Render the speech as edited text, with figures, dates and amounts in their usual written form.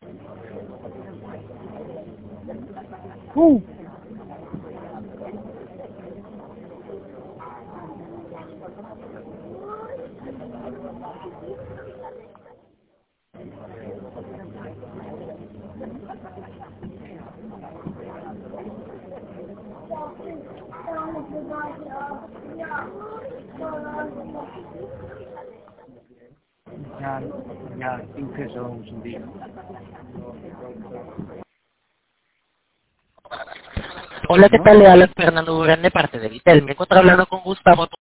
Uh. Ya empezó un día. Hola, ¿qué tal? Le habla Fernando Durán de parte de Vitel. Me encuentro hablando con Gustavo.